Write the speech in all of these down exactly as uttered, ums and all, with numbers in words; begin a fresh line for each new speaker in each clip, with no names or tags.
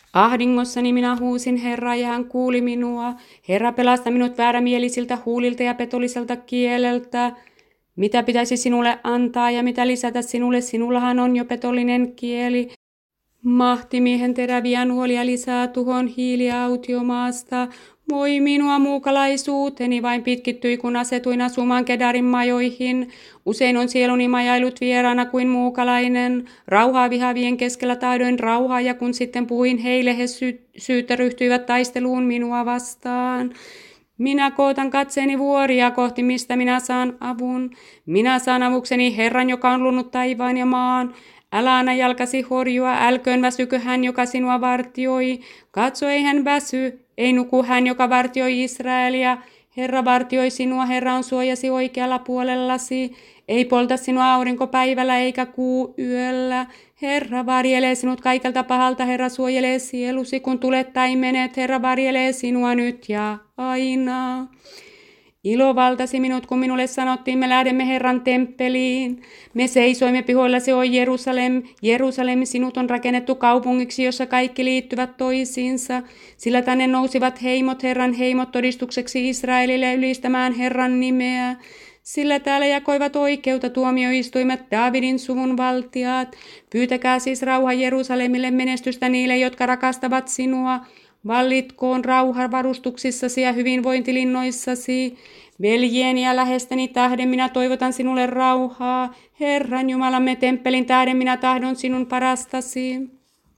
Ahdingossani minä huusin Herraa ja hän kuuli minua. Herra, pelasta minut väärämielisiltä huulilta ja petolliselta kieleltä. Mitä pitäisi sinulle antaa ja mitä lisätä sinulle? Sinullahan on jo petollinen kieli. Mahtimiehen teräviä nuolia lisää tuhon hiiliä autiomaasta. Voi minua muukalaisuuteni vain pitkittyi, kun asetuin asumaan Kedarin majoihin. Usein on sieluni majailut vieraana kuin muukalainen. Rauhaa vihavien keskellä tahdoin rauhaa, ja kun sitten puhuin heille, he sy- syyttä ryhtyivät taisteluun minua vastaan. Minä kootan katseeni vuoria kohti, mistä minä saan avun. Minä saan avukseni Herran, joka on luonut taivaan ja maan. Älä anna jalkasi horjua, älköön väsykö hän, joka sinua vartioi. Katso, ei hän väsy, ei nuku hän, joka vartioi Israelia. Herra vartioi sinua, Herra on suojasi oikealla puolellasi. Ei polta sinua aurinko päivällä eikä kuu yöllä. Herra varjelee sinut kaikelta pahalta, Herra suojelee sielusi, kun tulet tai menet. Herra varjelee sinua nyt ja aina. Ilo valtasi minut, kun minulle sanottiin, me lähdemme Herran temppeliin. Me seisoimme pihoillasi, oi Jerusalem. Jerusalem, sinut on rakennettu kaupungiksi, jossa kaikki liittyvät toisiinsa. Sillä tänne nousivat heimot, Herran heimot, todistukseksi Israelille ylistämään Herran nimeä. Sillä täällä jakoivat oikeutta tuomioistuimet, Daavidin suvun valtiaat. Pyytäkää siis rauha Jerusalemille, menestystä niille, jotka rakastavat sinua. Vallitkoon rauha varustuksissasi ja hyvinvointilinnoissasi. Veljeeni ja lähesteni tähden minä toivotan sinulle rauhaa. Herran Jumalamme temppelin tähden minä tahdon sinun parastasi.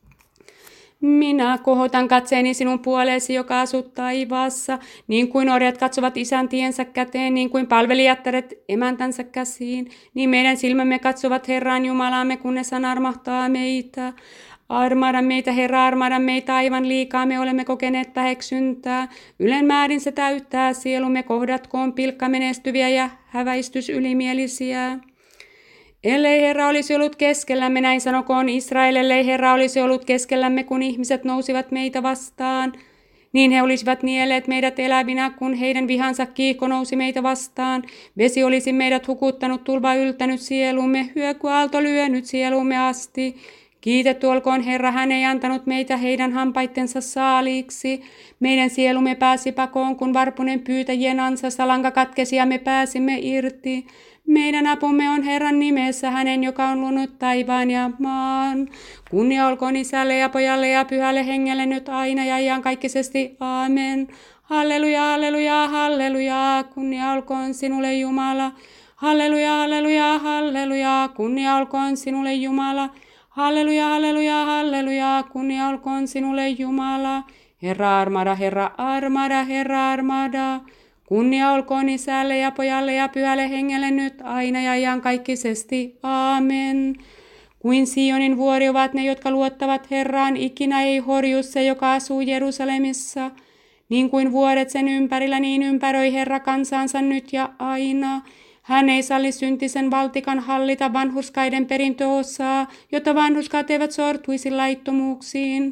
Minä kohotan katseeni sinun puoleesi, joka asut taivaassa, niin kuin orjat katsovat isäntiensä käteen, niin kuin palvelijattaret emäntänsä käsiin, niin meidän silmämme katsovat Herran Jumalaamme, kunnes hän armahtaa meitä. Armahda meitä, Herra, armahda meitä, aivan liikaa me olemme kokeneet väheksyntää. Ylen määrin se täyttää sielumme, kohdatkoon pilkka menestyviä ja häväistys ylimielisiä. Ellei Herra olisi ollut keskellämme, näin sanokoon Israel, ellei Herra olisi ollut keskellämme, kun ihmiset nousivat meitä vastaan, niin he olisivat nielleet meidät elävinä, kun heidän vihansa kiihko nousi meitä vastaan. Vesi olisi meidät hukuttanut, tulva yltänyt sielumme, hyökyaalto lyönyt sielumme asti. Kiitetty olkoon Herra, hän ei antanut meitä heidän hampaittensa saaliiksi. Meidän sielumme pääsi pakoon, kun varpunen pyytäjien ansassa lanka katkesi ja me pääsimme irti. Meidän apumme on Herran nimessä, hänen, joka on luonut taivaan ja maan. Kunnia olkoon Isälle ja Pojalle ja Pyhälle Hengelle nyt aina ja iankaikkisesti. Aamen. Halleluja, halleluja, halleluja. Kunnia olkoon sinulle Jumala. Halleluja, halleluja, halleluja. Kunnia olkoon sinulle Jumala. Halleluja, halleluja, halleluja. Kunnia olkoon sinulle Jumala. Herra armada, Herra armada, Herra armada. Kunnia olkoon Isälle ja Pojalle ja Pyhälle Hengelle nyt aina ja iankaikkisesti. Aamen. Kuin Sionin vuori ovat ne, jotka luottavat Herraan, ikinä ei horju se, joka asuu Jerusalemissa. Niin kuin vuoret sen ympärillä, niin ympäröi Herra kansansa nyt ja aina. Hän ei salli syntisen valtikan hallita vanhurskaiden perintöosaa, jotta vanhurskaat eivät sortuisi laittomuuksiin.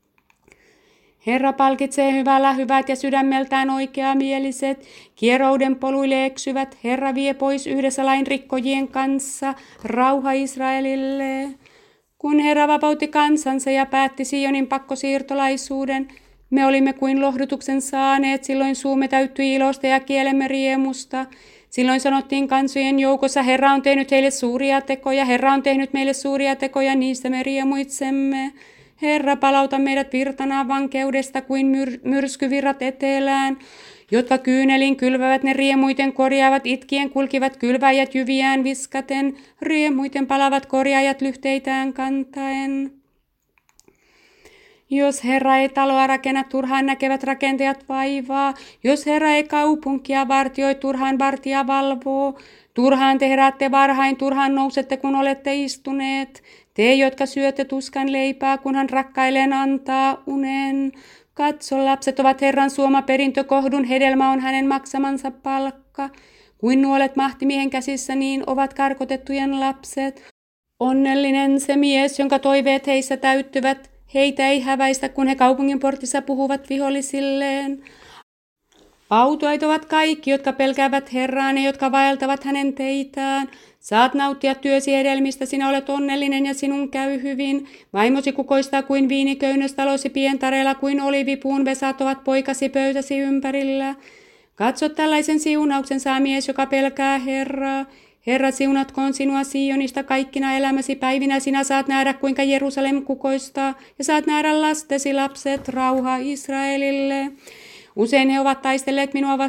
Herra palkitsee hyvällä hyvät ja sydämeltään oikeamieliset, kierouden poluille eksyvät. Herra vie pois yhdessä lain rikkojien kanssa, rauha Israelille. Kun Herra vapautti kansansa ja päätti Sionin pakkosiirtolaisuuden, me olimme kuin lohdutuksen saaneet, silloin suumme täyttyi ilosta ja kielemme riemusta. Silloin sanottiin kansojen joukossa, Herra on tehnyt heille suuria tekoja, Herra on tehnyt meille suuria tekoja, niistä me riemuitsemme. Herra, palauta meidät virtanaan vankeudesta kuin myr- myrskyvirrat etelään, jotka kyynelin kylvävät, ne riemuiten korjaavat, itkien kulkivat kylväjät jyviään viskaten, riemuiten palavat korjaajat lyhteitään kantaen. Jos Herra ei taloa rakenna, turhaan näkevät rakentajat vaivaa. Jos Herra ei kaupunkia vartioi, turhaan vartija valvoo. Turhaan te heräätte varhain, turhaan nousette, kun olette istuneet. Te, jotka syötte tuskan leipää, kun hän rakkailleen antaa unen. Katso, lapset ovat Herran suoma perintö, kohdun hedelmä on hänen maksamansa palkka. Kuin nuolet mahtimiehen käsissä, niin ovat karkotettujen lapset. Onnellinen se mies, jonka toiveet heissä täyttyvät. Heitä ei häväistä, kun he kaupungin portissa puhuvat vihollisilleen. Autuait ovat kaikki, jotka pelkäävät Herraan ja jotka vaeltavat hänen teitään. Saat nauttia työsi hedelmistä, sinä olet onnellinen ja sinun käy hyvin. Vaimosi kukoistaa kuin viiniköynnös, talosi pientareella kuin olivipuun vesat ovat poikasi pöytäsi ympärillä. Katso, tällaisen siunauksen saa mies, joka pelkää Herraa. Herra, siunatkoon sinua Sionista kaikkina elämäsi päivinä. Sinä saat nähdä, kuinka Jerusalem kukoistaa, ja saat nähdä lastesi lapset, rauha Israelille. Usein he ovat taistelleet minua vastaan.